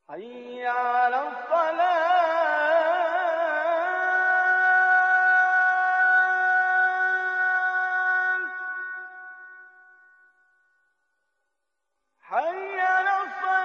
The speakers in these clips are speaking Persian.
حي على الصلاة حي على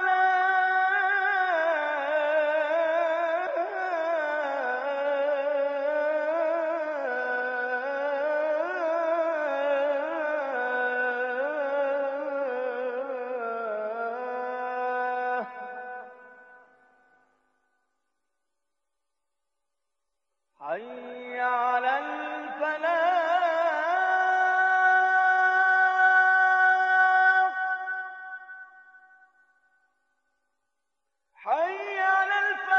حي على الفلاح حي على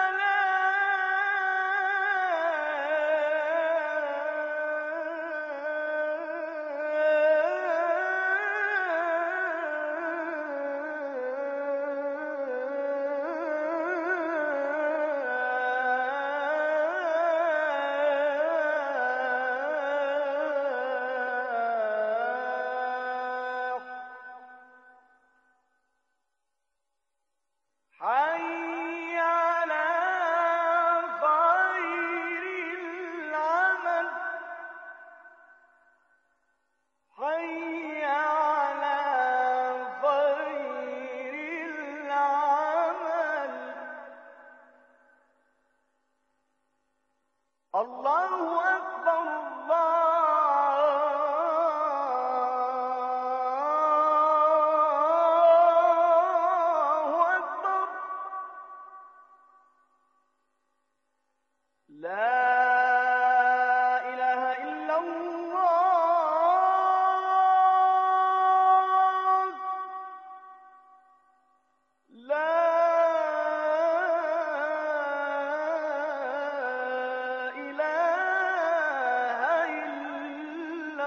حي على خير العمل حي على خير العمل الله أكبر لا إله إلا الله لا إله إلا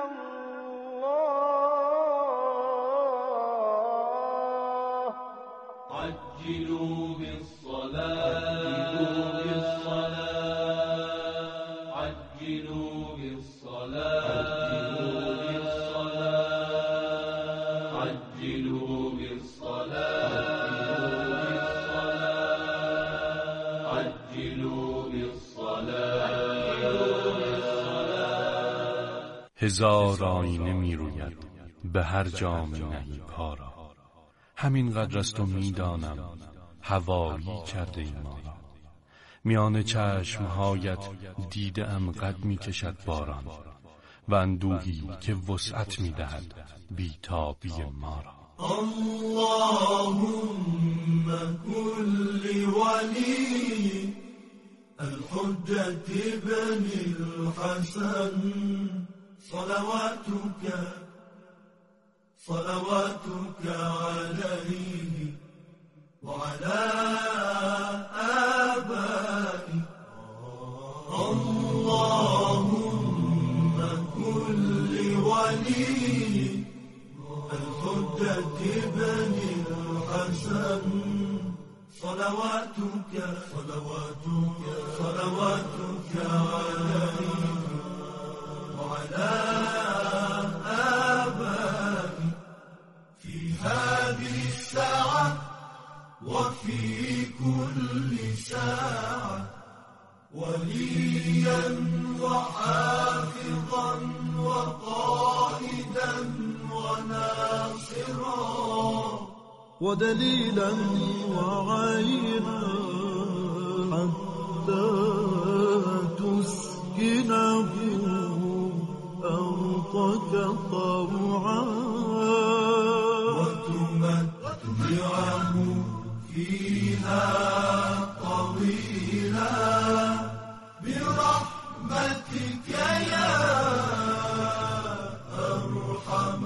الله عجلوا بالصلاة عجلوا بالصلاة عجلوا بالصلاة عجلوا بالصلاة. هزار آینه می روید به هر جام نهی پا را، همین قدر است و می دانم هوایی کرده ای ما را. میان چشمهایت دیده ام قد می کشد باران و اندوهی که وسعت می دهد بیتابی ما را. اللهم كل ولي الحجة بن الحسن صلواتك عليه وعلى آبائه. اللهم كل ولي الحجة بن الحسن صلواتك عليه وعلى آبائه في هذه الساعة وفي كل ساعة وليا وحافظا وقائدا وناصرا ودليلا وعينا حتى تسكنه أرضك طوعا وتمتعه فيها طويلا برحمتك يا أرحم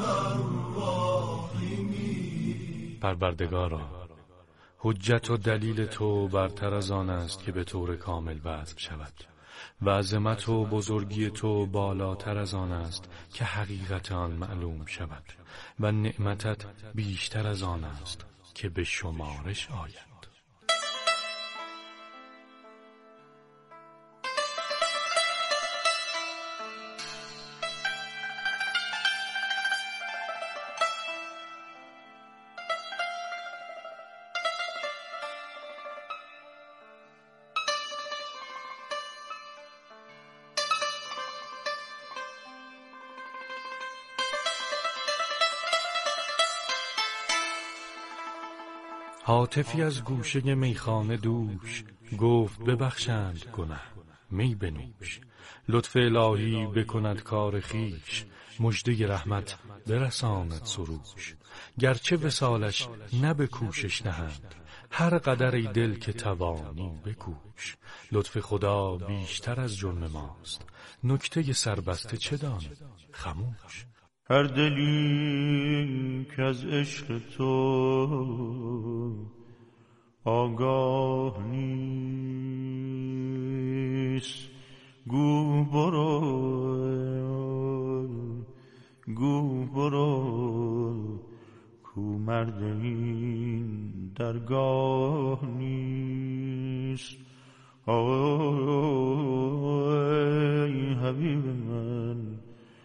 الراحمين. پروردگارا، حجت و دلیل تو برتر از آن است که به طور کامل وضع شود و عظمت و بزرگی تو بالاتر از آن است که حقیقت آن معلوم شود و نعمتت بیشتر از آن است که به شمارش آید. هاتفی از گوشه میخانه دوش، گفت ببخشند گنه می بنوش. لطف الهی بکند کار خیش، مژده رحمت برساند سروش. گرچه وصالش نه به کوشش نهند، هر قدر ای دل که توانی بکوش. لطف خدا بیشتر از جرم ماست، نکته سربسته چه دانی خموش. هر دلی که از عشق تو آگاه نیست، گو برو کو مرد این درگاه نیست. ای حبیب من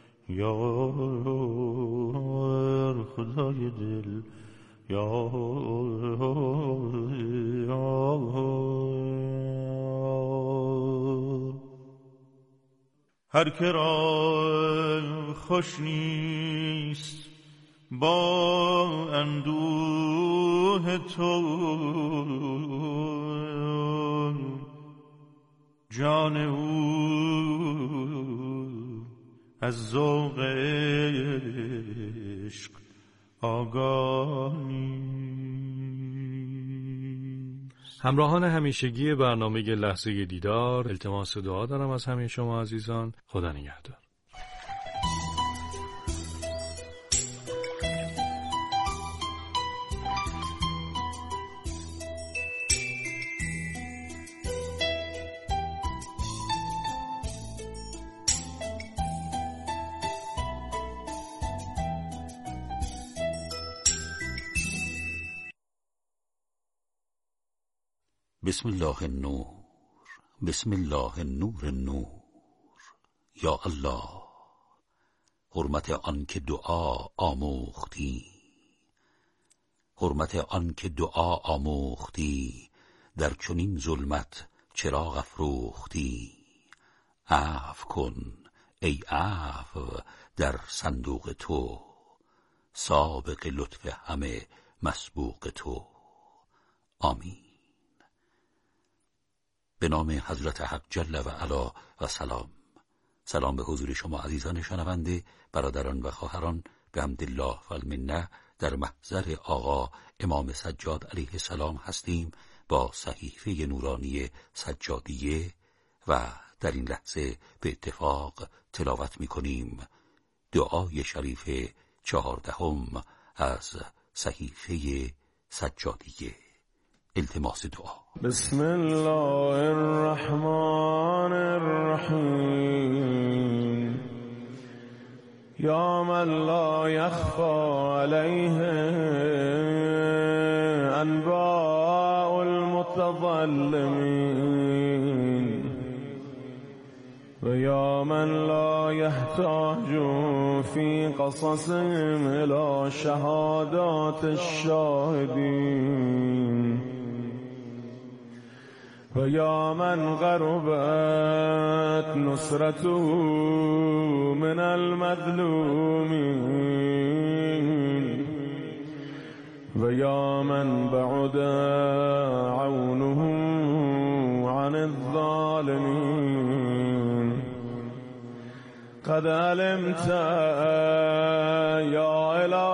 یار خدای دل یار. هر که را خوش نیست با اندوه تو، جان او از ذوق عشق آگاه نیست. همراهان همیشگی برنامه لحظه دیدار، التماس دعا دارم از همه شما عزیزان. خدا نگهدار. بسم الله النور، بسم الله النور النور. یا الله، حرمت آن که دعا آموختی، حرمت آن که دعا آموختی، در چنین ظلمت چراغ افروختی. عفو کن ای عفو در صندوق تو، سابق لطف همه مسبوق تو. آمین. به نام حضرت حق جل و علا و سلام. سلام به حضور شما عزیزان شنونده، برادران و خواهران. به حمدالله و المنه در محضر آقا امام سجاد علیه السلام هستیم با صحیفه نورانی سجادیه و در این لحظه به اتفاق تلاوت می‌کنیم دعای شریف 14 از صحیفه سجادیه. التماس دعا. بسم الله الرحمن الرحیم. یا من لا یخفی علیه انباء المتظلمین، و یا من لا یحتاج فی قصصهم الی شهادات الشاهدین، و یا من غربت نصرته من المظلومین، و یا من بعد عونه عن الظالمین. قد علمت یا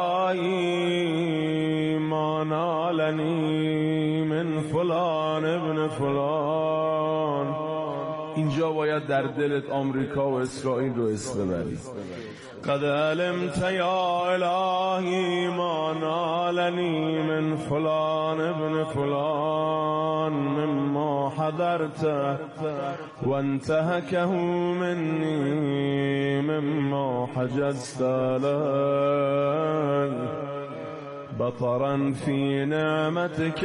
الهی ما نالنی من فلان ابن فلان. اینجا باید در دلت آمریکا و اسرائیل رو اسم ببری. قد علمت یا الهی ما نالنی من فلان ابن فلان مما حضرت و انتهکه منی مما حجزت علی، بطرا فی نعمتك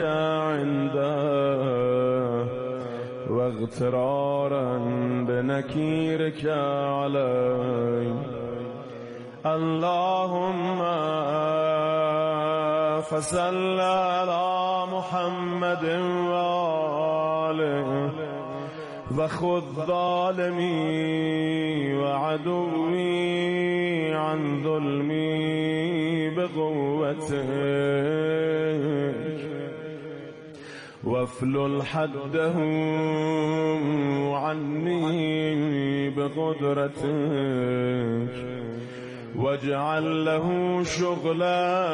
عنده و اغترارا بنکیرك علی. اللهم فصل على محمد و آله و خذ ظالمی و عدوی عن ظلمی بقوتك. وافلل حده عني بقدرتك واجعل له شغلا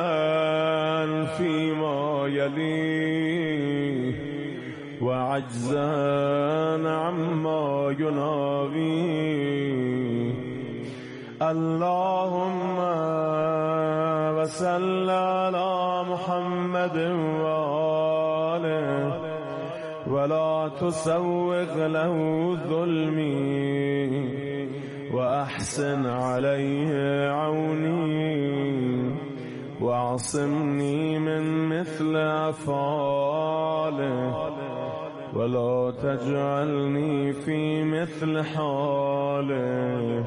فيما يليه وعجزا عما يناغيه. اللهم وصل على محمد وآله ولا تسوغ له ظلمي وأحسن عليه عوني واعصمني من مثل أفعاله ولا تجعلني في مثل حاله.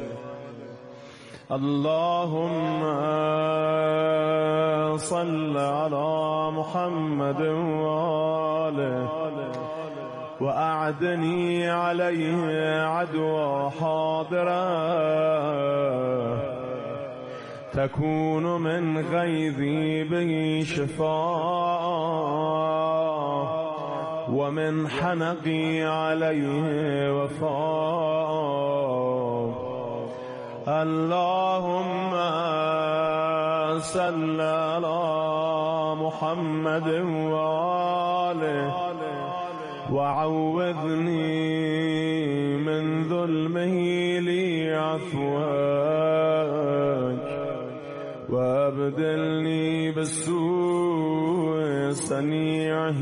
اللهم صل على محمد وآله وأعدني عليه عدوى حاضرة تكون من غيظي به شفاء ومن حنقي عليه وفاء. اللهم صل على محمد وآله وعوذني من ظلمه لي عفواك وابدلني بالسوء صنيعه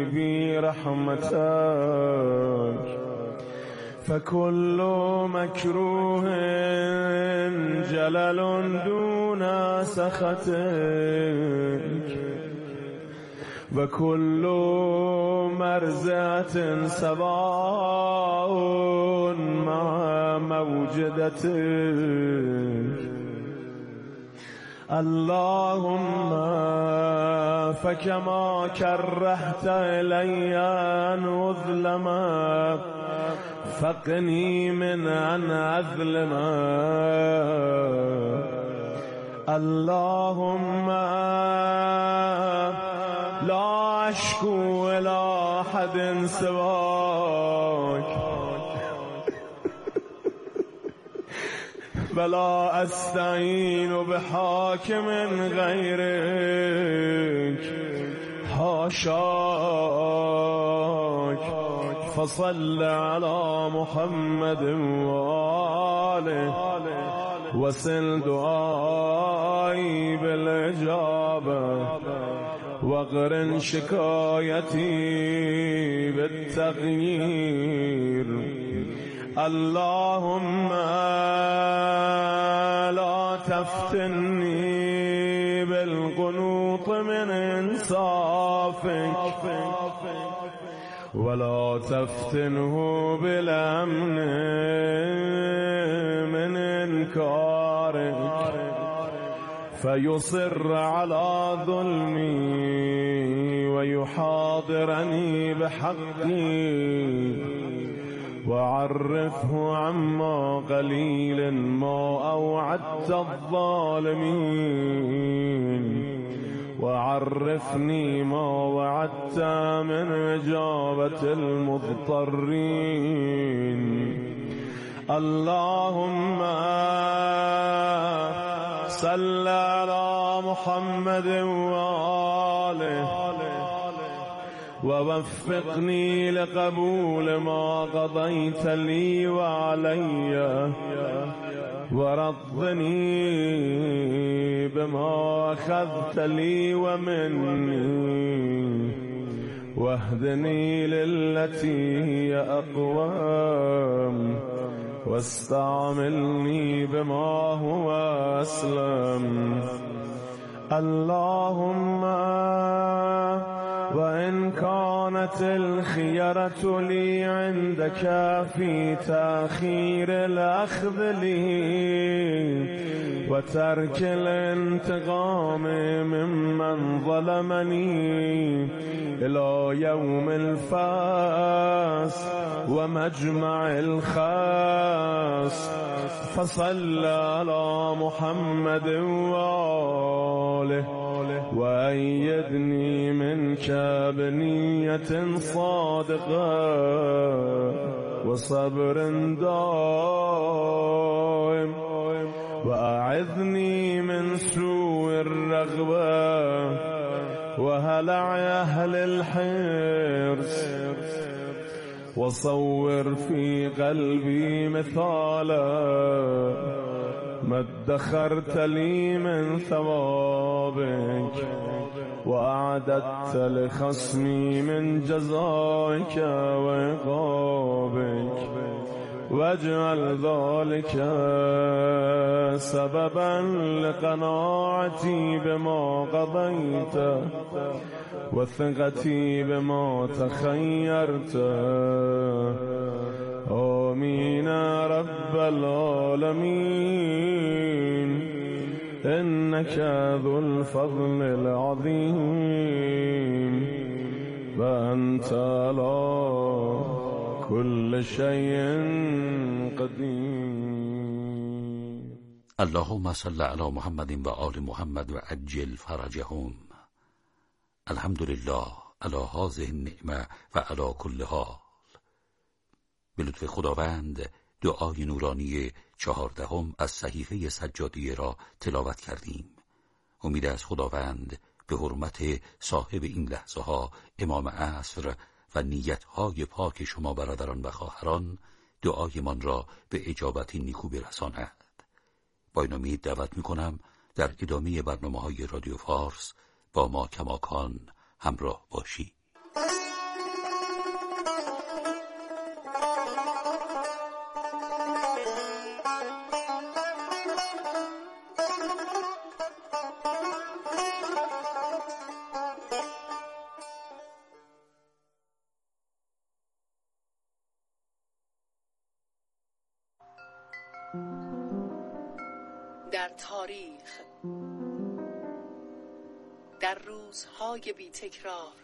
برحمتك. فكل مكروه جلل دون سخطك وكل مرزة سواء مع موجدتك. اللهم فكما كرهت إلي أن أظلم فقني من أن أظلم. اللهم لا أشكو إلى أحد سواك ولا أستعين بحاكم غيرك حاشاك. فصل على محمد وآله وسل دعائي بالإجابة واغرن شكايتي بالتغيير. اللهم لا تفتني بالقنوط من إنصافك ولا تفتنه بالأمن من إنكارك فيصر على ظلمي ويحاضرني بحقي وعرفه عما قليل ما أوعدت الظالمين وعرفني ما وعدت من إجابة المضطرين. اللهم صل على محمد وآله ووفقني لقبول ما قضيت لي وعلي ورضني بما أخذت لي ومني واهدني للتي هي أقوم واستعملني بما هو أسلم. اللهم وإن كانت الخيرة لي عندك في تأخير الأخذ لي وترك الانتقام ممن ظلمني إلى يوم الفاس ومجمع الخاس فصل على محمد وآله وأيدني منك بنية صادقة وصبر دائم وأعذني من سوء الرغبة وهلع أهل الحرص وصور في قلبي مثالا ما ادخرت لي من ثوابك وأعددت لخصمي من جزائك وعقابك واجعل ذلك سببا لقناعتي بما قضيت وثقتي بما تخيرت. آمين رب العالمين إنك ذو الفضل العظيم وأنت على كل شيء قدير. اللهم صل على محمد و آل محمد و عجل فرجهم. الحمد لله على هذه النعمة و على كل حال. به لطف خداوند دعای نورانی 14 از صحیفه سجادیه را تلاوت کردیم. امید از خداوند به حرمت صاحب این لحظه ها امام عصر و نیتهای پاک شما برادران و خواهران دعایمان را به اجابت نیکو برساند. با این امید دعوت می‌کنم در ادامه برنامه‌های رادیو فارس با ما کماکان همراه باشید. در تاریخ، در روزهای بی تکرار،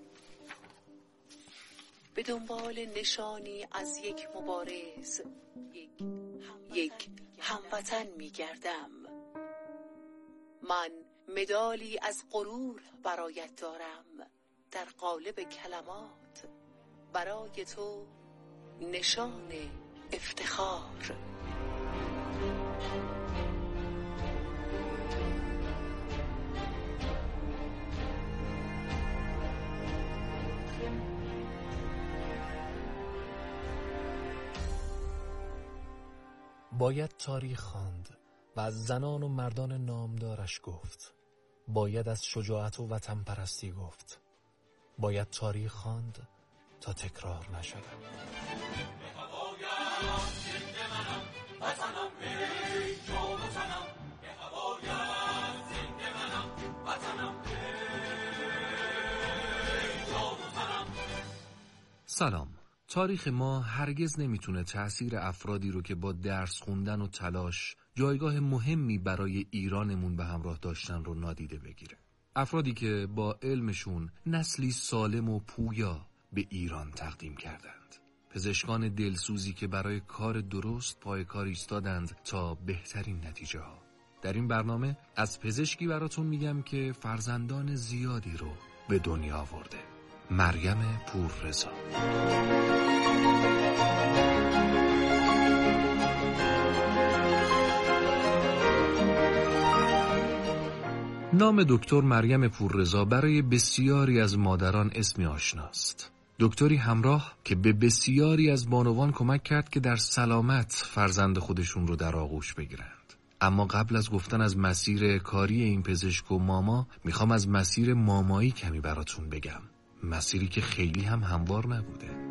به دنبال نشانی از یک مبارز، یک هموطن می گردم. من مدالی از غرور برایت دارم در قالب کلمات، برای تو نشان افتخار. باید تاریخ خواند و از زنان و مردان نامدارش گفت. باید از شجاعت و وطن پرستی گفت. باید تاریخ خواند تا تکرار نشود. سلام. تاریخ ما هرگز نمیتونه تأثیر افرادی رو که با درس خوندن و تلاش جایگاه مهمی برای ایرانمون به همراه داشتن رو نادیده بگیره. افرادی که با علمشون نسلی سالم و پویا به ایران تقدیم کردند. پزشکان دلسوزی که برای کار درست پای کار ایستادند تا بهترین نتیجه ها. در این برنامه از پزشکی براتون میگم که فرزندان زیادی رو به دنیا آورده. مریم پوررضا. نام دکتر مریم پوررضا برای بسیاری از مادران اسمی آشناست. دکتری همراه که به بسیاری از بانوان کمک کرد که در سلامت فرزند خودشون رو در آغوش بگیرند. اما قبل از گفتن از مسیر کاری این پزشک و ماما، میخوام از مسیر مامایی کمی براتون بگم. مسیری که خیلی هم هموار نبوده.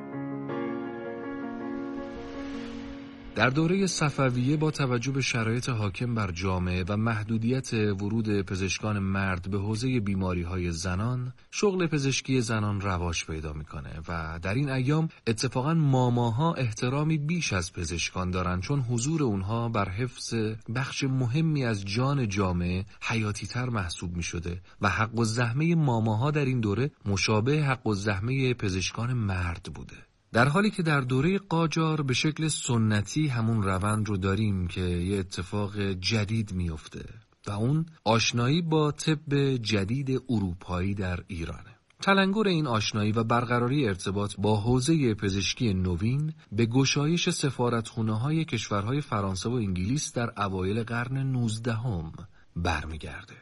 در دوره صفویه با توجه به شرایط حاکم بر جامعه و محدودیت ورود پزشکان مرد به حوزه بیماری‌های زنان، شغل پزشکی زنان رواج پیدا می‌کنه و در این ایام اتفاقاً ماماها احترامی بیش از پزشکان دارن، چون حضور اونها بر حفظ بخش مهمی از جان جامعه حیاتی‌تر محسوب می‌شده و حق الزحمه ماماها در این دوره مشابه حق الزحمه پزشکان مرد بوده. در حالی که در دوره قاجار به شکل سنتی همون روند رو داریم که یه اتفاق جدید میفته. و اون آشنایی با طب جدید اروپایی در ایرانه. تلنگر این آشنایی و برقراری ارتباط با حوزه پزشکی نوین به گشایش سفارتخونه‌های کشورهای فرانسه و انگلیس در اوایل قرن 19 برمیگرده.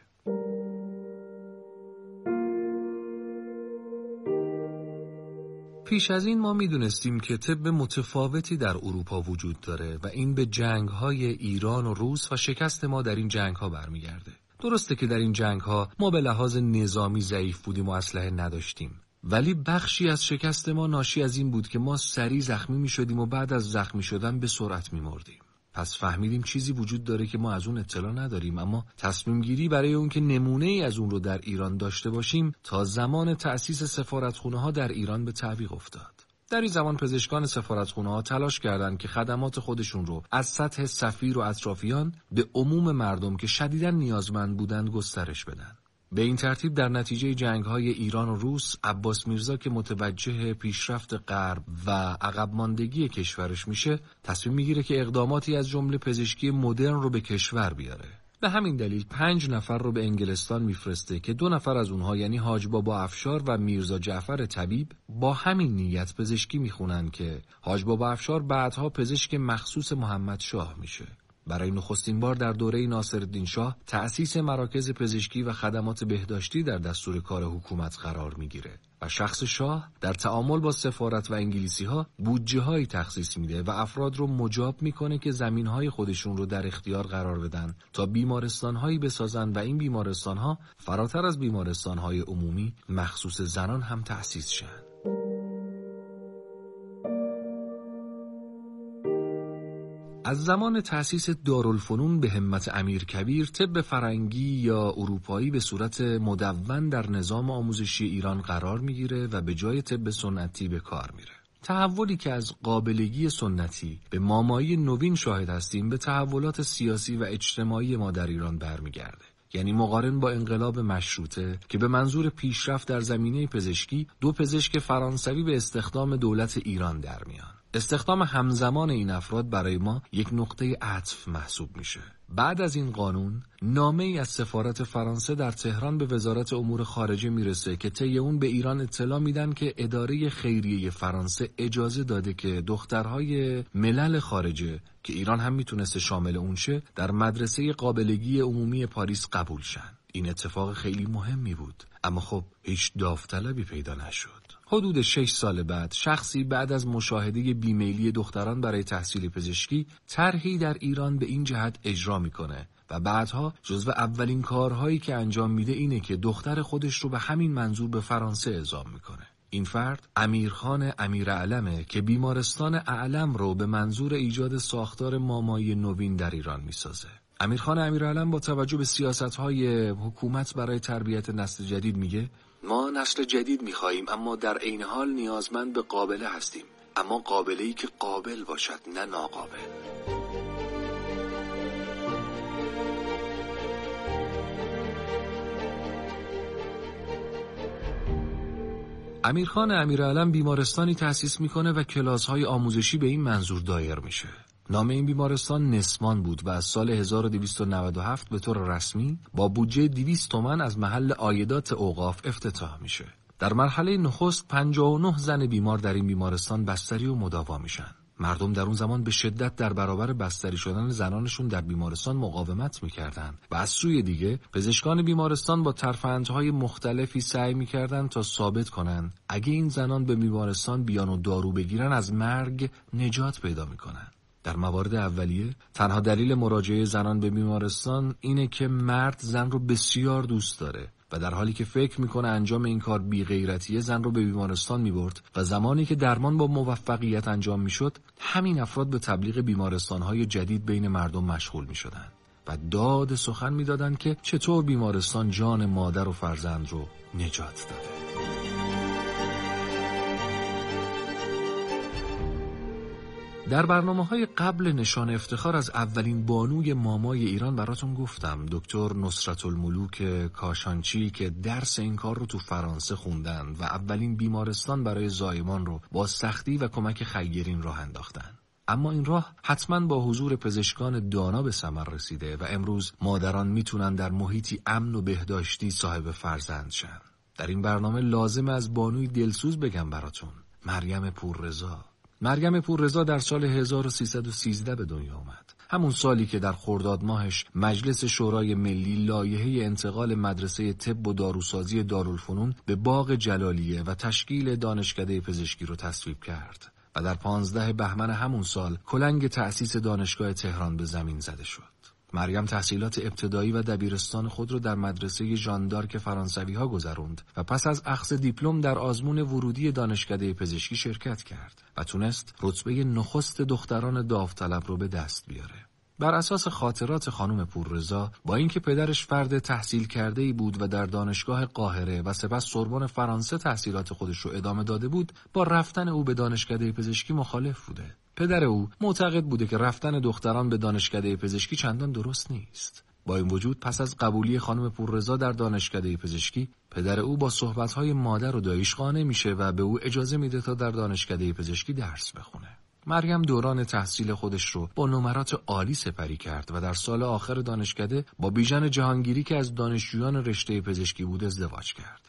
پیش از این ما میدونستیم که طب متفاوتی در اروپا وجود داره و این به جنگ‌های ایران و روس و شکست ما در این جنگ‌ها برمیگرده. درسته که در این جنگ‌ها ما به لحاظ نظامی ضعیف بودیم و اسلحه نداشتیم، ولی بخشی از شکست ما ناشی از این بود که ما سریع زخمی می‌شدیم و بعد از زخمی شدن به سرعت می‌مردیم. پس فهمیدیم چیزی وجود داره که ما از اون اطلاع نداریم، اما تصمیم گیری برای اون که نمونه‌ای از اون رو در ایران داشته باشیم تا زمان تأسیس سفارتخونه‌ها در ایران به تعویق افتاد. در این زمان پزشکان سفارتخونه‌ها تلاش کردند که خدمات خودشون رو از سطح سفیر و اطرافیان به عموم مردم که شدیداً نیازمند بودند گسترش بدن. به این ترتیب در نتیجه جنگ‌های ایران و روس، عباس میرزا که متوجه پیشرفت غرب و عقب ماندگی کشورش میشه، تصمیم میگیره که اقداماتی از جمله پزشکی مدرن رو به کشور بیاره. به همین دلیل 5 نفر رو به انگلستان میفرسته که 2 نفر از اونها یعنی حاج بابا افشار و میرزا جعفر طبیب با همین نیت پزشکی میخونن که حاج بابا افشار بعدها پزشک مخصوص محمد شاه میشه. برای نخستین بار در دوره ناصرالدین شاه تأسیس مراکز پزشکی و خدمات بهداشتی در دستور کار حکومت قرار میگیره و شخص شاه در تعامل با سفارت و انگلیسی‌ها بودجه‌هایی تخصیص میده و افراد رو مجاب میکنه که زمین‌های خودشون رو در اختیار قرار بدن تا بیمارستان‌هایی بسازن و این بیمارستان‌ها فراتر از بیمارستان‌های عمومی مخصوص زنان هم تأسیس شن. از زمان تأسیس دارالفنون به همت امیرکبیر، طب فرنگی یا اروپایی به صورت مدون در نظام آموزشی ایران قرار میگیره و به جای طب سنتی به کار میره. تحولی که از قابلگی سنتی به مامایی نوین شاهد هستیم به تحولات سیاسی و اجتماعی ما در ایران برمیگرده. یعنی مقارن با انقلاب مشروطه که به منظور پیشرفت در زمینه پزشکی 2 پزشک فرانسوی به استخدام دولت ایران در میان. استخدام همزمان این افراد برای ما یک نقطه عطف محسوب میشه. بعد از این قانون نامه‌ای از سفارت فرانسه در تهران به وزارت امور خارجه میرسه که طی اون به ایران اطلاع میدن که اداره خیریه فرانسه اجازه داده که دخترهای ملل خارجه که ایران هم میتونسته شامل اون شه در مدرسه قابلگی عمومی پاریس قبول شن. این اتفاق خیلی مهمی بود، اما خب هیچ داوطلبی پیدا نشد. حدود 6 سال بعد شخصی بعد از مشاهده بیمیلی دختران برای تحصیل پزشکی طرحی در ایران به این جهت اجرا میکنه و بعدها جزو اولین کارهایی که انجام میده اینه که دختر خودش رو به همین منظور به فرانسه اعزام میکنه. این فرد امیرخان امیراعلمه که بیمارستان اعلم رو به منظور ایجاد ساختار مامایی نوین در ایران میسازه. امیرخان امیراعلم با توجه به سیاست‌های حکومت برای تربیت نسل جدید میگه ما نسل جدید می‌خوایم، اما در عین حال نیازمند به قابله هستیم، اما قابله‌ای که قابل باشد نه ناقابل. امیرخان امیراعلم بیمارستانی تأسیس میکنه و کلاس‌های آموزشی به این منظور دایر میشه. نام این بیمارستان نسمان بود و از سال 1297 به طور رسمی با بودجه 200 تومان از محل عایدات اوقاف افتتاح میشه. در مرحله نخست 59 زن بیمار در این بیمارستان بستری و مداوا میشن. مردم در اون زمان به شدت در برابر بستری شدن زنانشون در بیمارستان مقاومت میکردن و از سوی دیگه پزشکان بیمارستان با ترفندهای مختلفی سعی میکردن تا ثابت کنن اگه این زنان به بیمارستان بیان و دارو بگیرن از مرگ نجات پیدا میکنن. در موارد اولیه تنها دلیل مراجعه زنان به بیمارستان اینه که مرد زن رو بسیار دوست داره و در حالی که فکر میکنه انجام این کار بی‌غیرتیه زن رو به بیمارستان میبرد و زمانی که درمان با موفقیت انجام میشد همین افراد به تبلیغ بیمارستانهای جدید بین مردم مشغول میشدن و داد سخن میدادن که چطور بیمارستان جان مادر و فرزند رو نجات داده. در برنامه‌های قبل نشان افتخار از اولین بانوی مامای ایران براتون گفتم، دکتر نصرت الملوک کاشانچی که درس این کار رو تو فرانسه خوندن و اولین بیمارستان برای زایمان رو با سختی و کمک خیرین راه انداختن. اما این راه حتما با حضور پزشکان دانا به ثمر رسیده و امروز مادران میتونن در محیطی امن و بهداشتی صاحب فرزند شن. در این برنامه لازم از بانوی دلسوز بگم براتون، مریم پوررضا. مریم پوررضا در سال 1313 به دنیا اومد. همون سالی که در خرداد ماهش مجلس شورای ملی لایحه انتقال مدرسه طب و داروسازی دارالفنون به باغ جلالیه و تشکیل دانشکده پزشکی رو تصویب کرد و در 15 بهمن همون سال کلنگ تأسیس دانشگاه تهران به زمین زده شد. مریم تحصیلات ابتدایی و دبیرستان خود را در مدرسه ژان دارک فرانسوی‌ها گذروند و پس از اخذ دیپلم در آزمون ورودی دانشکده پزشکی شرکت کرد و تونست رتبه نخست دختران داوطلب رو به دست بیاره. بر اساس خاطرات خانم پوررضا، با اینکه پدرش فرد تحصیل کرده‌ای بود و در دانشگاه قاهره و سپس سوربن فرانسه تحصیلات خودش رو ادامه داده بود، با رفتن او به دانشکده پزشکی مخالف بوده. پدر او معتقد بوده که رفتن دختران به دانشکده پزشکی چندان درست نیست. با این وجود پس از قبولی خانم پوررضا در دانشکده پزشکی، پدر او با صحبت‌های مادر و داییش قانع میشه و به او اجازه میده تا در دانشکده پزشکی درس بخونه. مریم دوران تحصیل خودش رو با نمرات عالی سپری کرد و در سال آخر دانشکده با بیژن جهانگیری که از دانشجویان رشته پزشکی بود ازدواج کرد.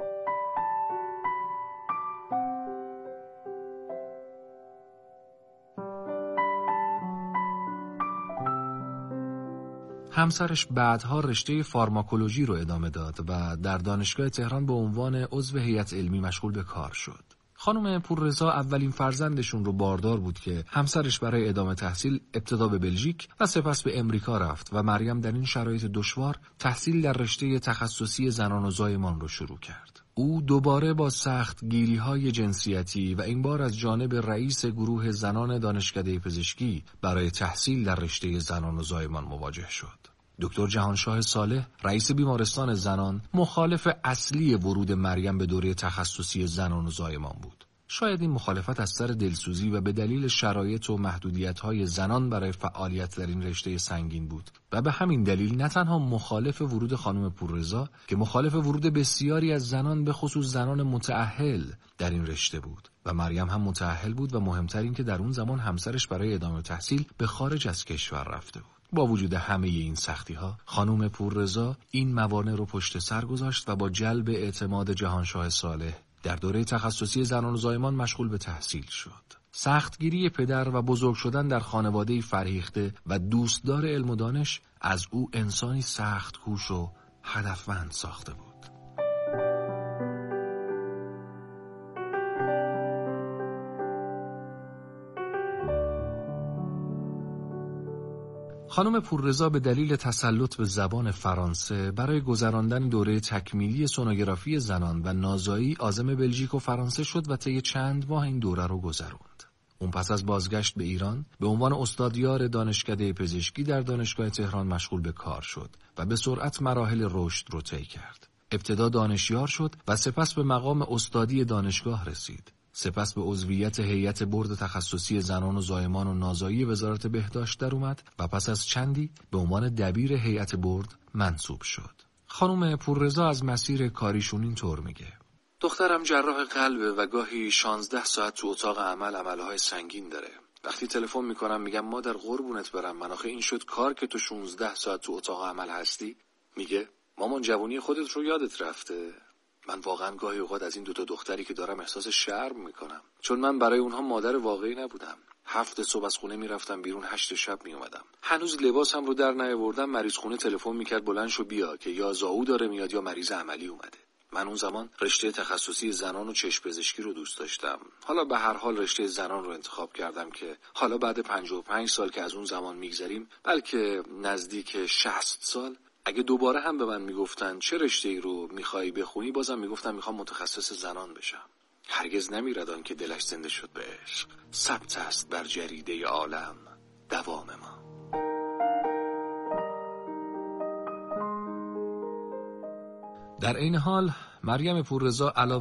همسرش بعدها رشته فارماکولوژی رو ادامه داد و در دانشگاه تهران به عنوان عضو هیئت علمی مشغول به کار شد. خانم پوررضا اولین فرزندشون رو باردار بود که همسرش برای ادامه تحصیل ابتدا به بلژیک و سپس به امریکا رفت و مریم در این شرایط دشوار تحصیل در رشته تخصصی زنان و زایمان رو شروع کرد. او دوباره با سخت گیری‌های جنسیتی و این بار از جانب رئیس گروه زنان دانشکده پزشکی برای تحصیل در رشته زنان و زایمان مواجه شد. دکتر جهانشاه صالح، رئیس بیمارستان زنان، مخالف اصلی ورود مریم به دوره تخصصی زنان و زایمان بود. شاید این مخالفت از سر دلسوزی و به دلیل شرایط و محدودیت‌های زنان برای فعالیت در این رشته سنگین بود و به همین دلیل نه تنها مخالف ورود خانم پوررضا که مخالف ورود بسیاری از زنان به خصوص زنان متأهل در این رشته بود و مریم هم متأهل بود و مهمتر این که در اون زمان همسرش برای ادامه تحصیل به خارج از کشور رفته بود. با وجود همه این سختی‌ها، خانم پوررضا این موانع رو پشت سر گذاشت و با جلب اعتماد جهانشاه صالح در دوره تخصصی زنان و زایمان مشغول به تحصیل شد. سختگیری پدر و بزرگ شدن در خانواده‌ای فرهیخته و دوستدار علم و دانش از او انسانی سخت کوش و هدفمند ساخته بود. خانم پوررضا به دلیل تسلط به زبان فرانسه برای گذراندن دوره تکمیلی سونوگرافی زنان و نازایی عازم بلژیک و فرانسه شد و طی چند ماه این دوره رو گذروند. اون پس از بازگشت به ایران به عنوان استادیار دانشکده پزشکی در دانشگاه تهران مشغول به کار شد و به سرعت مراحل رشد رو طی کرد. ابتدا دانشیار شد و سپس به مقام استادی دانشگاه رسید. سپس به عضویت هیئت بورد تخصصی زنان و زایمان و نازایی وزارت بهداشت در اومد و پس از چندی به عنوان دبیر هیئت بورد منصوب شد. خانم پوررضا از مسیر کاریشون اینطور میگه: دخترم جراح قلبه و گاهی 16 ساعت تو اتاق عملهای سنگین داره. وقتی تلفن میکنم میگم مادر قربونت برم، من آخه این شد کار که تو 16 ساعت تو اتاق عمل هستی؟ میگه مامان جوانی خودت رو یادت رفته؟ من واقعا گاهی اوقات از این دوتا دختری که دارم احساس شرم میکنم، چون من برای اونها مادر واقعی نبودم. 7 صبح از خونه میرفتم بیرون، 8 شب میومدم. هنوز لباسم رو در نیاوردم مریض خونه تلفن میکرد بلند شو بیا که یا زاو داره میاد یا مریض عملی اومده. من اون زمان رشته تخصصی زنان و چشم پزشکی رو دوست داشتم. حالا به هر حال رشته زنان رو انتخاب کردم که حالا بعد 55 سال که از اون زمان میگذریم، بلکه نزدیک 60 سال، اگه دوباره هم به من میگفتن چه رشته‌ای رو میخوای بخونی، بازم میگفتم میخوام متخصص زنان بشم. هرگز نمیردان که دلش زنده شد به عشق. ثبت است بر جریده عالم دوام ما. در این حال مریم پوررضا علاوه